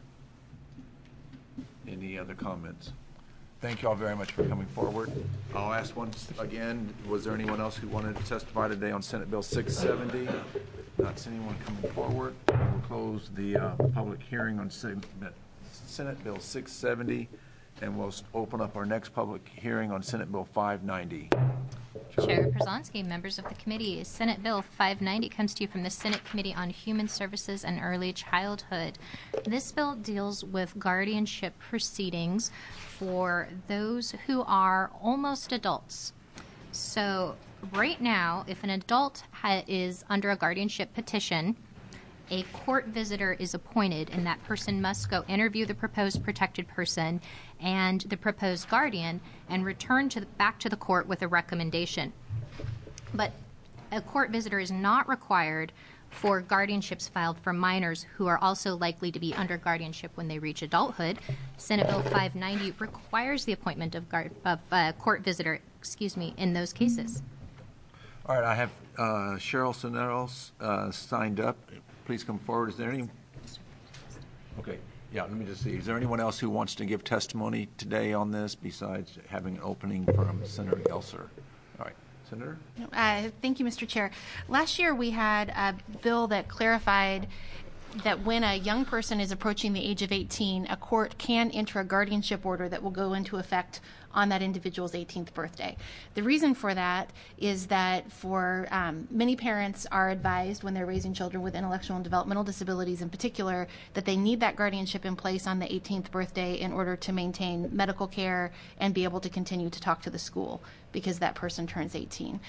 Any other comments? Thank you all very much for coming forward. I'll ask once again, was there anyone else who wanted to testify today on Senate Bill 670? Not seeing anyone coming forward. We'll close the public hearing on Senate Bill 670, and we'll open up our next public hearing on Senate Bill 590. Chair Przanski, members of the committee, Senate Bill 590 comes to you from the Senate Committee on Human Services and Early Childhood. This bill deals with guardianship proceedings for those who are almost adults. So right now, if an adult is under a guardianship petition, a court visitor is appointed, and that person must go interview the proposed protected person and the proposed guardian and return back to the court with a recommendation. But a court visitor is not required for guardianships filed for minors who are also likely to be under guardianship when they reach adulthood. Senate Bill 590 requires the appointment of court visitor, in those cases. All right, I have Cheryl Soneros signed up. please come forward. Is there any? Okay. Yeah, let me just see. Is there anyone else who wants to give testimony today on this besides having an opening from Senator Gelser? All right. Senator? Thank you, Mr. Chair. Last year we had a bill that clarified that when a young person is approaching the age of 18, a court can enter a guardianship order that will go into effect on that individual's 18th birthday. The reason for that is that for many parents are advised when they're raising children with intellectual and developmental disabilities in particular that they need that guardianship in place on the 18th birthday in order to maintain medical care and be able to continue to talk to the school because that person turns 18.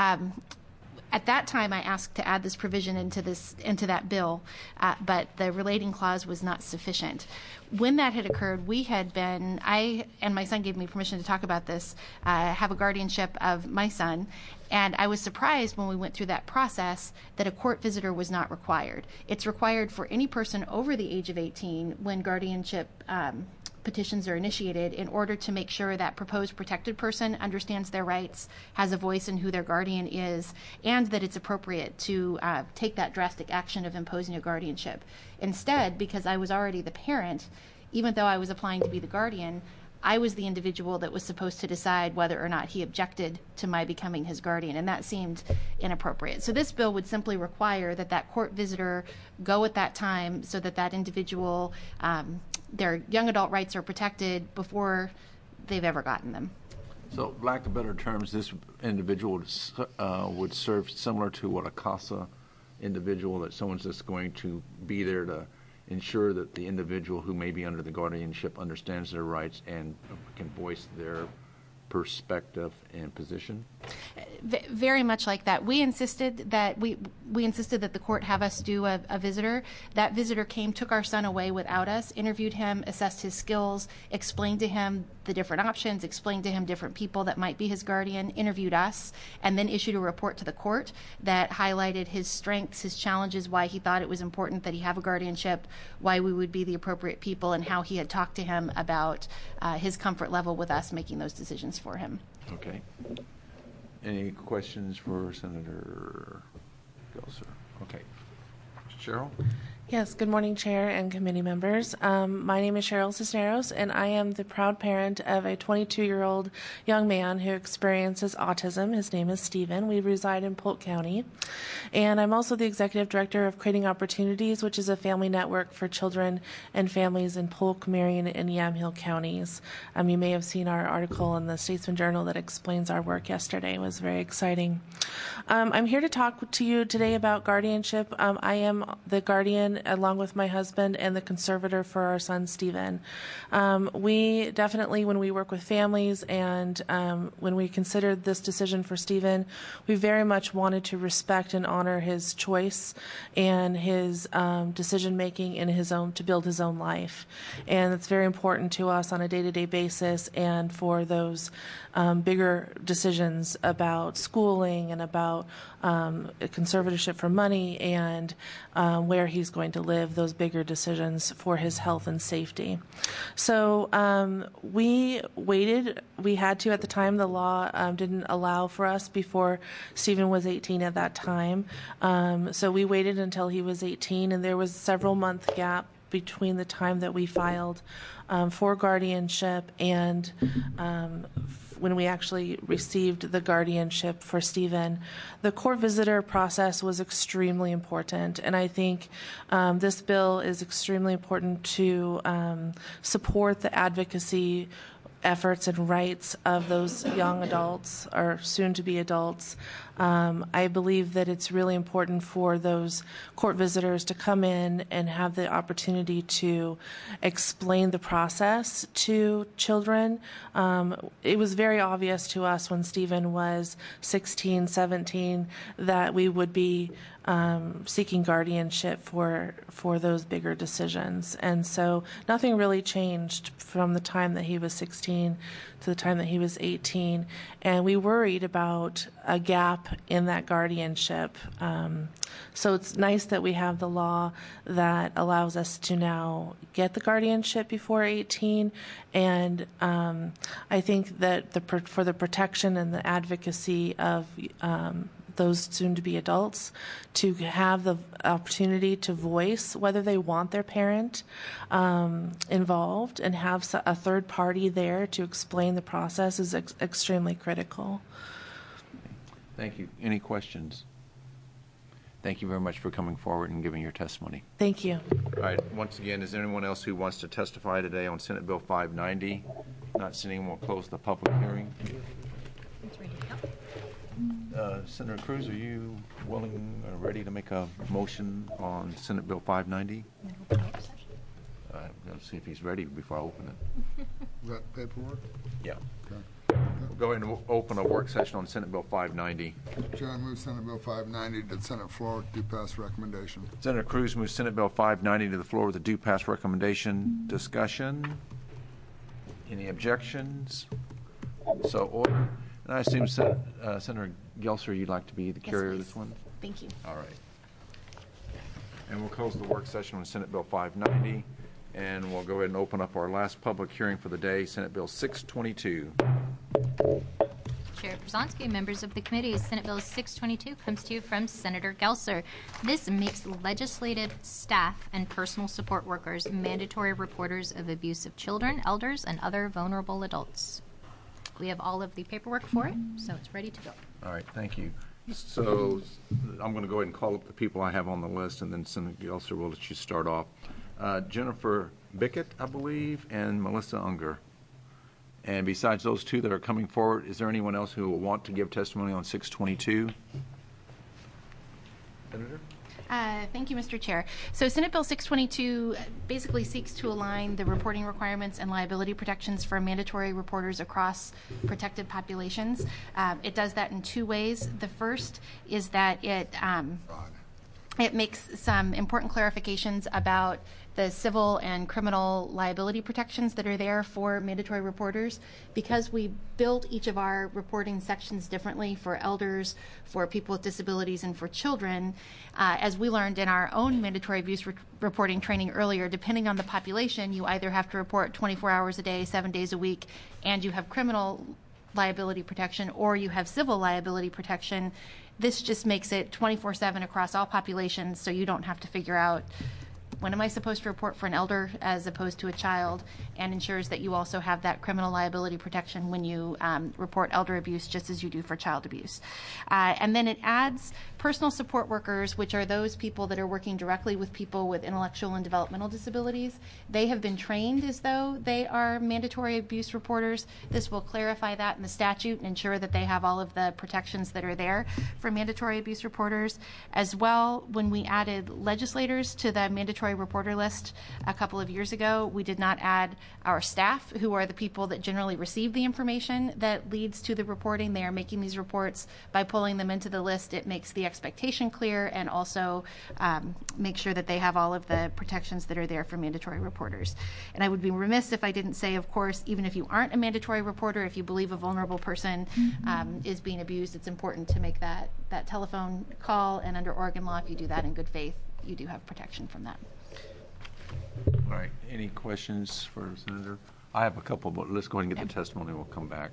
At that time, I asked to add this provision into that bill, but the relating clause was not sufficient. When that had occurred, I and my son gave me permission to talk about this, have a guardianship of my son, and I was surprised when we went through that process that a court visitor was not required. It's required for any person over the age of 18 when guardianship petitions are initiated in order to make sure that proposed protected person understands their rights, has a voice in who their guardian is, and that it's appropriate to take that drastic action of imposing a guardianship. Instead, because I was already the parent, even though I was applying to be the guardian, I was the individual that was supposed to decide whether or not he objected to my becoming his guardian, and that seemed inappropriate. So this bill would simply require that that court visitor go at that time so that that individual, their young adult rights are protected before they've ever gotten them. So, lack of better terms, this individual would serve similar to what a CASA individual, that someone's just going to be there to ensure that the individual who may be under the guardianship understands their rights and can voice their perspective and position? Very much like that. We insisted that we insisted that the court have us do a visitor. That visitor came, took our son away without us, interviewed him, assessed his skills, explained to him the different options, explained to him different people that might be his guardian, interviewed us, and then issued a report to the court that highlighted his strengths, his challenges, why he thought it was important that he have a guardianship, why we would be the appropriate people, and how he had talked to him about his comfort level with us making those decisions for him. Okay. Any questions for Senator Gelser? Okay. Cheryl? Yes, good morning, Chair and committee members. My name is Cheryl Cisneros, and I am the proud parent of a 22-year-old young man who experiences autism. His name is Stephen. We reside in Polk County. And I'm also the executive director of Creating Opportunities, which is a family network for children and families in Polk, Marion, and Yamhill counties. You may have seen our article in the Statesman Journal that explains our work yesterday. It was very exciting. I'm here to talk to you today about guardianship. I am the guardian along with my husband and the conservator for our son, Stephen. We definitely, when we work with families and when we considered this decision for Stephen, we very much wanted to respect and honor his choice and his decision-making in his own, to build his own life. And it's very important to us on a day-to-day basis, and for those bigger decisions about schooling and about conservatorship for money and where he's going to live, those bigger decisions for his health and safety. So we waited. We had to at the time. The law didn't allow for us before Stephen was 18 at that time. So we waited until he was 18, and there was a several-month gap between the time that we filed for guardianship and when we actually received the guardianship for Stephen. The court visitor process was extremely important, and I think this bill is extremely important to support the advocacy efforts and rights of those young adults or soon-to-be adults. I believe that it's really important for those court visitors to come in and have the opportunity to explain the process to children. It was very obvious to us when Stephen was 16, 17 that we would be seeking guardianship for those bigger decisions. And so nothing really changed from the time that he was 16 to the time that he was 18. And we worried about a gap in that guardianship. So it's nice that we have the law that allows us to now get the guardianship before 18. And I think that for the protection and the advocacy of those soon-to-be adults to have the opportunity to voice whether they want their parent involved, and have a third party there to explain the process is extremely critical. Thank you. Any questions? Thank you very much for coming forward and giving your testimony. Thank you. All right. Once again, is there anyone else who wants to testify today on Senate Bill 590? Not seeing, we'll close the public hearing. Senator Cruz, are you willing or ready to make a motion on Senate Bill 590? Let's see if he's ready before I open it. Is that paperwork? Yeah. Okay. We'll go ahead and open a work session on Senate Bill 590. Chair, I move Senate Bill 590 to the Senate floor with due pass recommendation. Senator Cruz moves Senate Bill 590 to the floor with a due pass recommendation. Discussion? Any objections? So ordered. And I assume Senator Gelser, you'd like to be the carrier of this one? Thank you. All right. And we'll close the work session on Senate Bill 590. And we'll go ahead and open up our last public hearing for the day, Senate Bill 622. Chair Przanski, members of the committee, Senate Bill 622 comes to you from Senator Gelser. This makes legislative staff and personal support workers mandatory reporters of abuse of children, elders, and other vulnerable adults. We have all of the paperwork for it, so it's ready to go. All right, thank you. So I'm going to go ahead and call up the people I have on the list, and then Senator Gelser will let you start off. Jennifer Bickett, I believe, and Melissa Unger. And besides those two that are coming forward, is there anyone else who will want to give testimony on 622? Senator? Thank you, Mr. Chair. So Senate Bill 622 basically seeks to align the reporting requirements and liability protections for mandatory reporters across protected populations. It does that in two ways. The first is that it makes some important clarifications about the civil and criminal liability protections that are there for mandatory reporters. Because we built each of our reporting sections differently for elders, for people with disabilities, and for children, as we learned in our own mandatory abuse reporting training earlier, depending on the population, you either have to report 24 hours a day, 7 days a week, and you have criminal liability protection, or you have civil liability protection. This just makes it 24/7 across all populations, so you don't have to figure out when am I supposed to report for an elder as opposed to a child, and ensures that you also have that criminal liability protection when you report elder abuse, just as you do for child abuse. And then it adds personal support workers, which are those people that are working directly with people with intellectual and developmental disabilities. They have been trained as though they are mandatory abuse reporters. This will clarify that in the statute and ensure that they have all of the protections that are there for mandatory abuse reporters. As well, when we added legislators to the mandatory reporter list a couple of years ago, we did not add our staff, who are the people that generally receive the information that leads to the reporting. They are making these reports. By pulling them into the list, it makes the expectation clear, and also make sure that they have all of the protections that are there for mandatory reporters. And I would be remiss if I didn't say, of course, even if you aren't a mandatory reporter, if you believe a vulnerable person is being abused, it's important to make that telephone call, and under Oregon law, if you do that in good faith, you do have protection from that. All right. Any questions for Senator? I have a couple, but let's go ahead and get the testimony. We'll come back.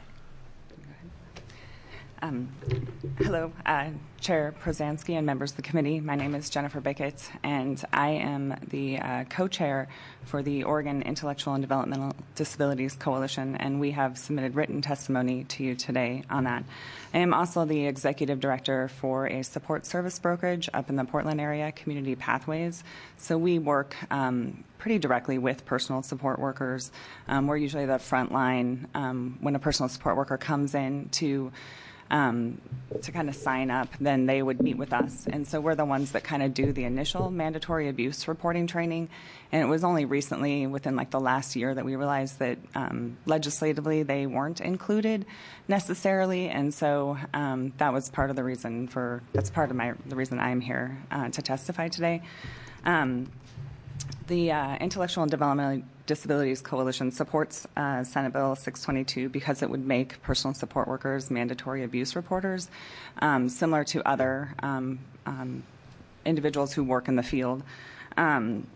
Hello, Chair Przanski and members of the committee. My name is Jennifer Bickett, and I am the co-chair for the Oregon Intellectual and Developmental Disabilities Coalition, and we have submitted written testimony to you today on that. I am also the executive director for a support service brokerage up in the Portland area, Community Pathways. So we work pretty directly with personal support workers. We're usually the front line when a personal support worker comes in to kind of sign up, then they would meet with us. And so we're the ones that kind of do the initial mandatory abuse reporting training. And it was only recently, within like the last year, that we realized that legislatively they weren't included necessarily. And so that was part of the reason that's part of the reason I'm here to testify today. The Intellectual and Developmental Disabilities Coalition supports Senate Bill 622 because it would make personal support workers mandatory abuse reporters, similar to other individuals who work in the field. In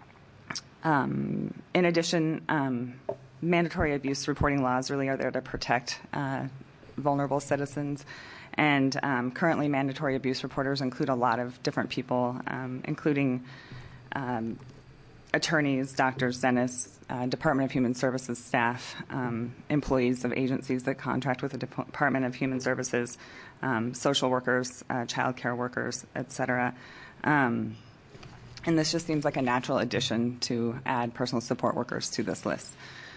addition, mandatory abuse reporting laws really are there to protect vulnerable citizens. And currently, mandatory abuse reporters include a lot of different people, including attorneys, doctors, dentists, Department of Human Services staff, employees of agencies that contract with the Department of Human Services, social workers, child care workers, et cetera. And this just seems like a natural addition to add personal support workers to this list.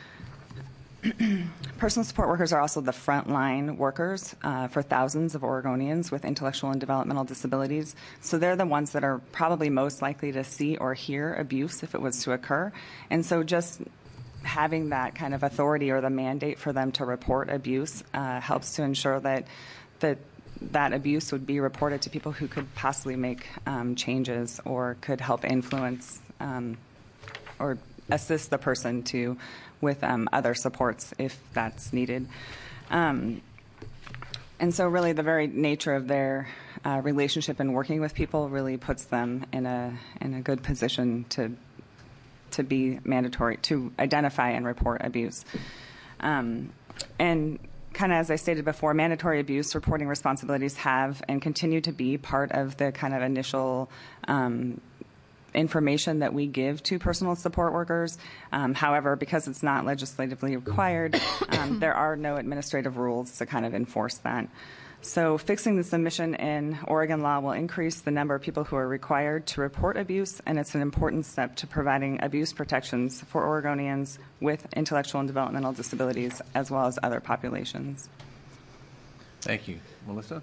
Personal support workers are also the frontline workers for thousands of Oregonians with intellectual and developmental disabilities. So they're the ones that are probably most likely to see or hear abuse if it was to occur. And so just having that kind of authority or the mandate for them to report abuse helps to ensure that abuse would be reported to people who could possibly make changes or could help influence or assist the person with other supports if that's needed. And so really the very nature of their relationship and working with people really puts them in a good position to be mandatory, to identify and report abuse. And kind of as I stated before, mandatory abuse reporting responsibilities have and continue to be part of the kind of initial information that we give to personal support workers. However, because it's not legislatively required, there are no administrative rules to kind of enforce that. So fixing the submission in Oregon law will increase the number of people who are required to report abuse, and it's an important step to providing abuse protections for Oregonians with intellectual and developmental disabilities as well as other populations. Thank you. Melissa?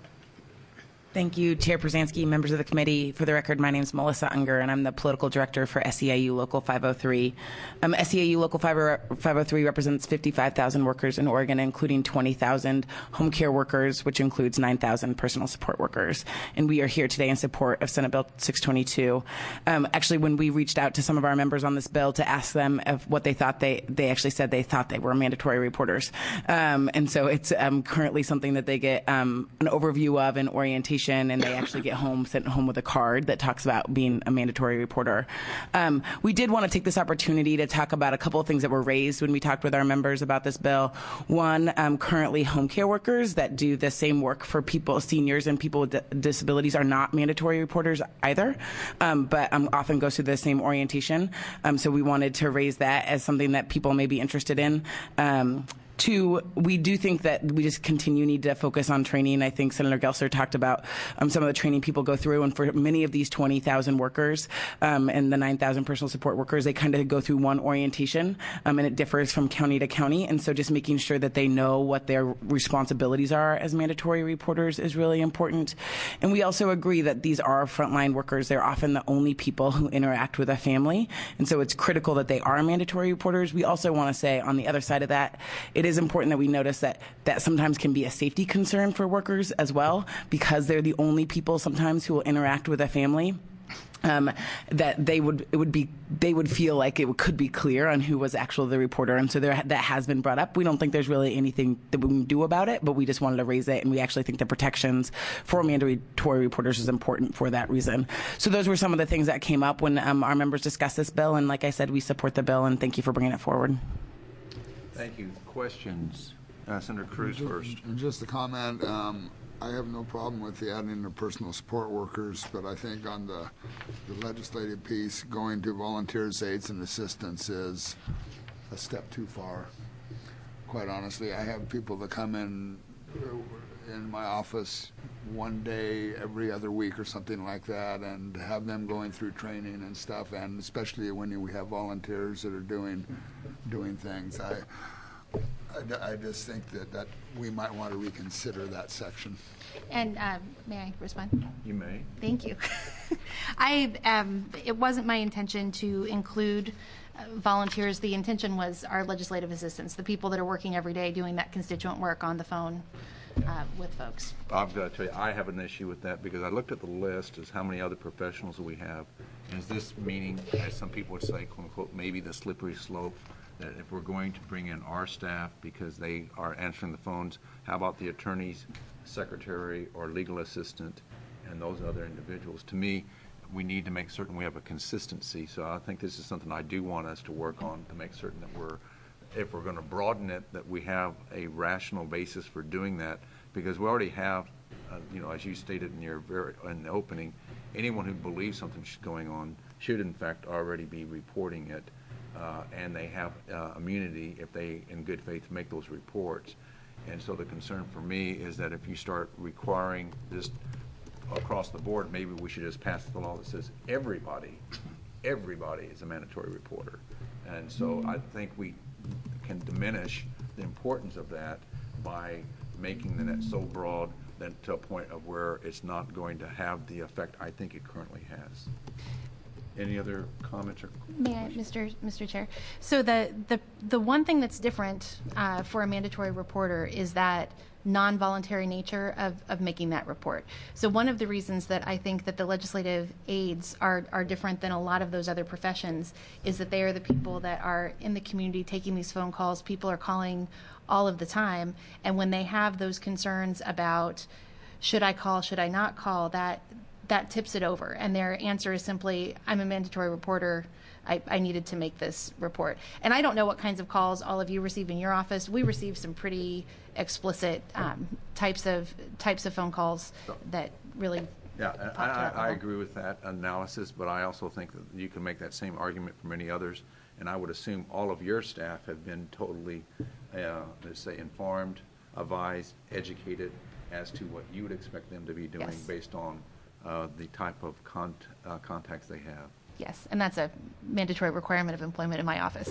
Thank you, Chair Przansky, members of the committee. For the record, my name is Melissa Unger, and I'm the political director for SEIU Local 503. SEIU Local 503 represents 55,000 workers in Oregon, including 20,000 home care workers, which includes 9,000 personal support workers. And we are here today in support of Senate Bill 622. Actually, when we reached out to some of our members on this bill to ask them of what they thought, they actually said they thought they were mandatory reporters. And so it's currently something that they get an overview of and orientation, and they actually get sent home with a card that talks about being a mandatory reporter. We did want to take this opportunity to talk about a couple of things that were raised when we talked with our members about this bill. One, currently home care workers that do the same work for people, seniors and people with disabilities, are not mandatory reporters either, but often go through the same orientation. So we wanted to raise that as something that people may be interested in. Two, we do think that we just need to focus on training. I think Senator Gelser talked about some of the training people go through, and for many of these 20,000 workers and the 9,000 personal support workers, they kind of go through one orientation, and it differs from county to county. And so just making sure that they know what their responsibilities are as mandatory reporters is really important. And we also agree that these are frontline workers. They're often the only people who interact with a family, and so it's critical that they are mandatory reporters. We also want to say, on the other side of that, it is important that we notice that sometimes can be a safety concern for workers as well, because they're the only people sometimes who will interact with a family. That they would feel like it could be clear on who was actually the reporter, and so that has been brought up. We don't think there's really anything that we can do about it, but we just wanted to raise it, and we actually think the protections for mandatory reporters is important for that reason. So those were some of the things that came up when our members discussed this bill, and like I said, we support the bill, and thank you for bringing it forward. Thank you. Questions? Senator Cruz first. Just a comment. I have no problem with the adding the personal support workers, but I think on the legislative piece, going to volunteers, aides, and assistants is a step too far. Quite honestly, I have people that come in my office one day every other week or something like that, and have them going through training and stuff, and especially when we have volunteers that are doing things. I just think that we might want to reconsider that section. And may I respond? You may. Thank you. It wasn't my intention to include volunteers. The intention was our legislative assistants, the people that are working every day doing that constituent work on the phone with folks. I've got to tell you, I have an issue with that, because I looked at the list as how many other professionals we have. And is this meaning, as some people would say, quote unquote, maybe the slippery slope, that if we're going to bring in our staff because they are answering the phones, how about the attorney's secretary or legal assistant and those other individuals? To me, we need to make certain we have a consistency. So I think this is something I do want us to work on, to make certain that if we're going to broaden it, that we have a rational basis for doing that, because we already have as you stated in the opening, anyone who believes something's going on should in fact already be reporting it, and they have immunity if they, in good faith, make those reports. And so the concern for me is that if you start requiring this across the board, maybe we should just pass the law that says everybody is a mandatory reporter. And so I think we can diminish the importance of that by making the net so broad that to a point of where it's not going to have the effect I think it currently has. Any other comments or May I, Mr. Chair? So the one thing that's different for a mandatory reporter is that non-voluntary nature of making that report. So one of the reasons that I think that the legislative aides are different than a lot of those other professions is that they are the people that are in the community taking these phone calls. People are calling all of the time, and when they have those concerns about should I call, should I not call, that tips it over, and their answer is simply, I'm a mandatory reporter, I needed to make this report. And I don't know what kinds of calls all of you receive in your office. We receive some pretty explicit types of phone calls that really I agree with that analysis, but I also think that you can make that same argument for many others, and I would assume all of your staff have been totally, let's say, informed, advised, educated as to what you would expect them to be doing based on the type of contacts they have. Yes, and that's a mandatory requirement of employment in my office.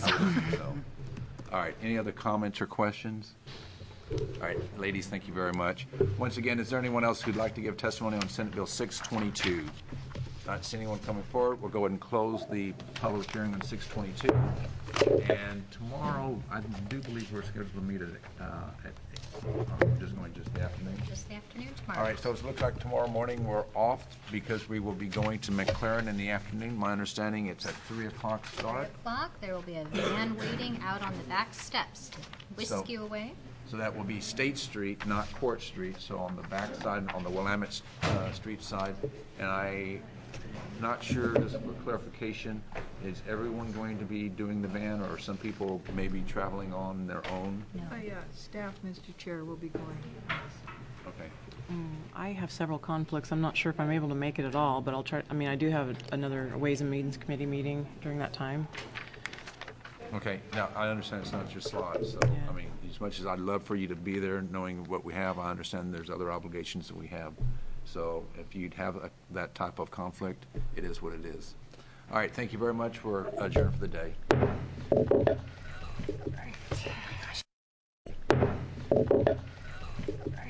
All right, any other comments or questions? All right, ladies, thank you very much. Once again, is there anyone else who'd like to give testimony on Senate Bill 622? Not seeing anyone coming forward, we'll go ahead and close the public hearing on 622. And tomorrow, I do believe we're scheduled to meet at just the afternoon? Just the afternoon tomorrow. All right, so it looks like tomorrow morning we're off because we will be going to McLaren in the afternoon. My understanding it's at 3 o'clock start. 3 o'clock, there will be a van waiting out on the back steps to whisk you away. So that will be State Street, not Court Street, so on the back side, on the Willamette Street side. And I'm not sure, just for clarification, is everyone going to be doing the van, or some people may be traveling on their own? No. Staff, Mr. Chair, will be going. Okay. I have several conflicts. I'm not sure if I'm able to make it at all, but I'll try. I mean, I do have another Ways and Means Committee meeting during that time. Okay. Now, I understand it's not your slot, so, I mean, as much as I'd love for you to be there, knowing what we have, I understand there's other obligations that we have. So if you'd have that type of conflict, it is what it is. All right, thank you very much. We're adjourned for the day. All right.